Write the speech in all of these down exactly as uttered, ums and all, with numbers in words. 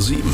sieben.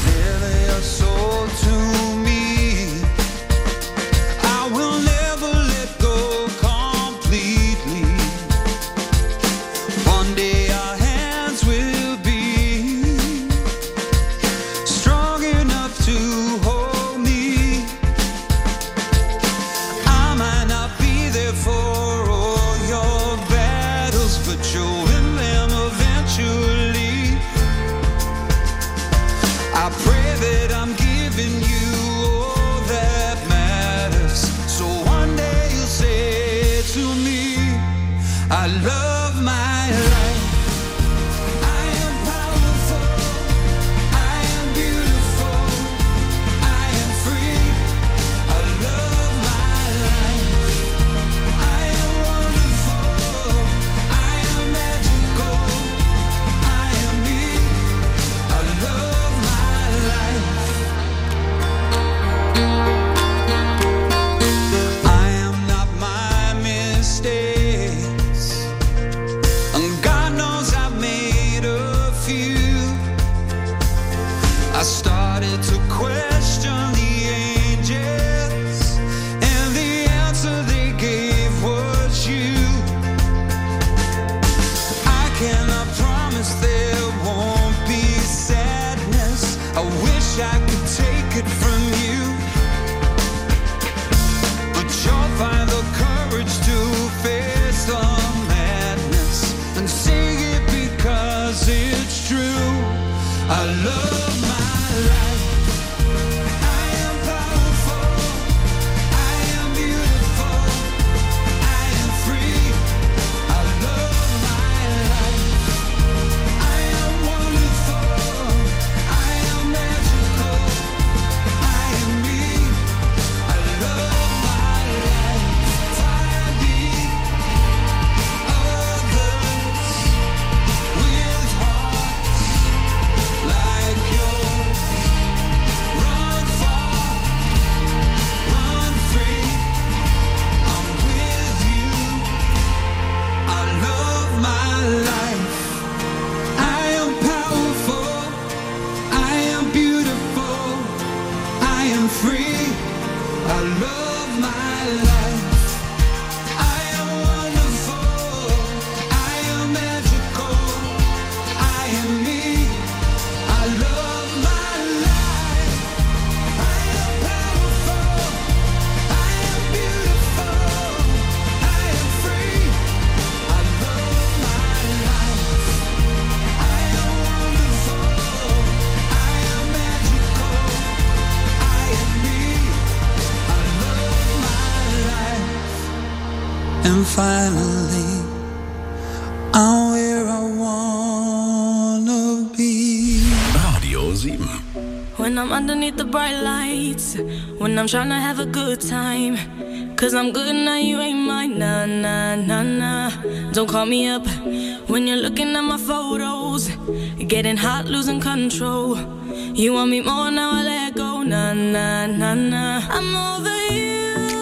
And finally, I'm where I wanna be. Radio sieben. When I'm underneath the bright lights, when I'm trying to have a good time, cause I'm good now, you ain't mine, nah, nah, nah, nah. Don't call me up when you're looking at my photos, getting hot, losing control. You want me more, now I let go, nah, nah, nah, nah. I'm over you.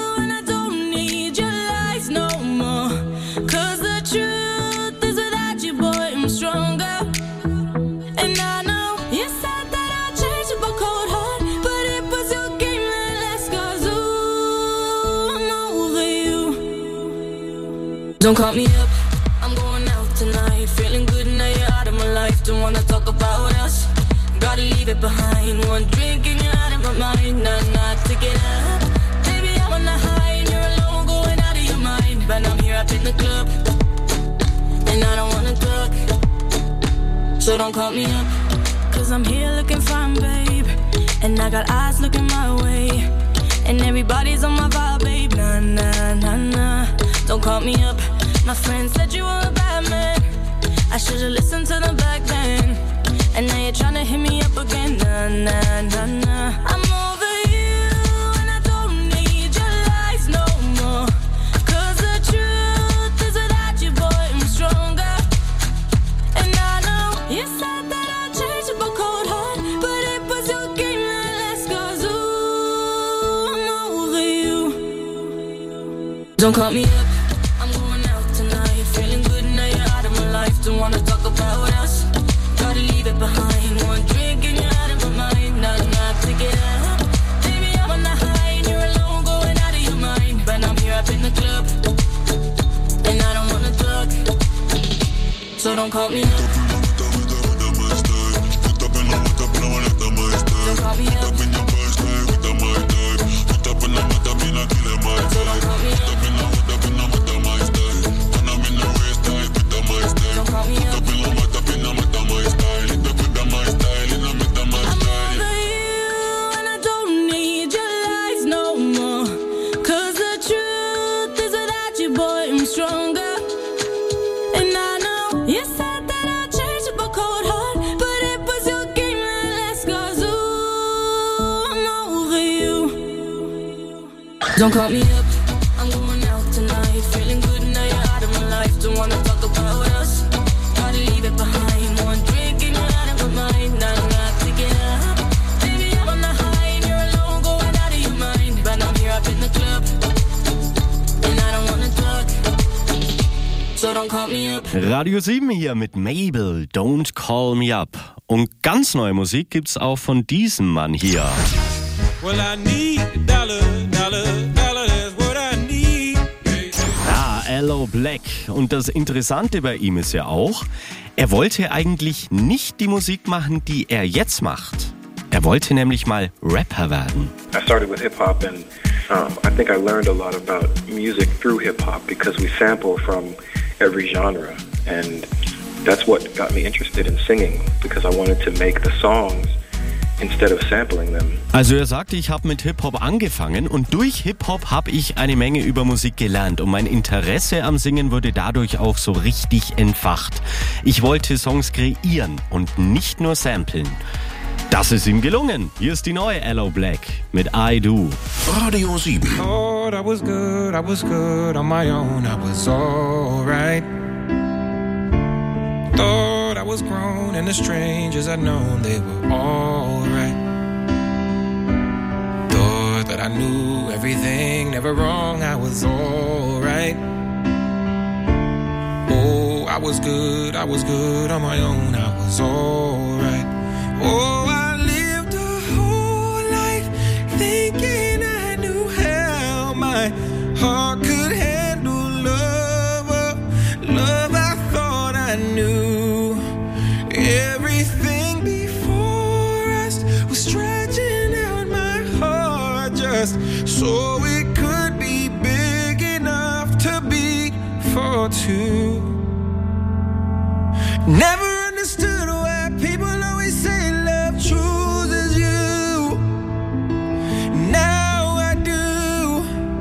Don't call me up, I'm going out tonight. Feeling good now you're out of my life. Don't wanna talk about us, gotta leave it behind. One drink and you're out of my mind. Nah, nah, take it up. Baby, I'm on the high and you're alone, going out of your mind. But I'm here up in the club, and I don't wanna talk. So don't call me up, cause I'm here looking fine, babe. And I got eyes looking my way, and everybody's on my vibe, babe. Nah, nah, nah, nah. Don't call me up. My friend said you were a bad man. I should've listened to them back then. And now you're tryna hit me up again. Nah, nah, nah, nah. I'm over you, and I don't need your lies no more. Cause the truth is without you, boy, I'm stronger. And I know you said that I'd change up a cold heart, but it was your game that last. Cause ooh, I'm over you. Don't call me up, I'm going out tonight. Feeling good now you're out of my life. Don't wanna talk about us, gotta leave it behind. One drink and you're out of my don't call me up. Don't call me up. Don't call me up, I'm going out tonight. Feeling good now you're out of my life. Don't wanna talk about us, gotta leave it behind. One drink and you're out of my mind. Not enough to get up. Baby, I'm on the high and you're alone, going out of your mind. But I'm here up in the club, and I don't wanna talk, so don't call me up. Radio sieben hier mit Mabel, Don't Call Me Up. Und ganz neue Musik gibt's auch von diesem Mann hier. Well, I need a dollar, dollar, dollar, that's what I need. Ja, Aloe Blacc. Und das Interessante bei ihm ist ja auch, er wollte eigentlich nicht die Musik machen, die er jetzt macht. Er wollte nämlich mal Rapper werden. I started with hip-hop and um, I think I learned a lot about music through hip-hop because we sample from every genre. And that's what got me interested in singing because I wanted to make the songs instead of sampling them. Also er sagte, ich habe mit Hip-Hop angefangen und durch Hip-Hop habe ich eine Menge über Musik gelernt und mein Interesse am Singen wurde dadurch auch so richtig entfacht. Ich wollte Songs kreieren und nicht nur samplen. Das ist ihm gelungen. Hier ist die neue Aloe Blacc mit I Do. Radio sieben. Lord, I was good, I was good on my own, I was alright. Thought I was grown and the strangers I'd known, they were alright. Thought that I knew everything, never wrong, I was alright. Oh, I was good, I was good on my own, I was alright. Oh, I lived a whole life thinking I knew how my heart could handle love, oh, love I thought I knew. Everything before us was stretching out my heart just so it could be big enough to beat for two. Never understood why people always say love chooses you. Now I do.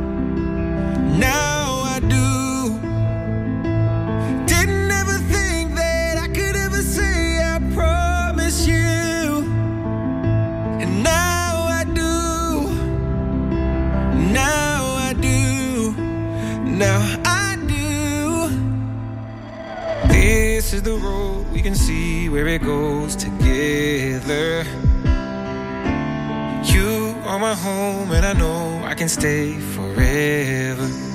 Now I do. Didn't ever think that I could ever say I promise you. And now I do. Now I do. Now I do. This is the road, we can see where it goes together. You are my home and I know I can stay forever.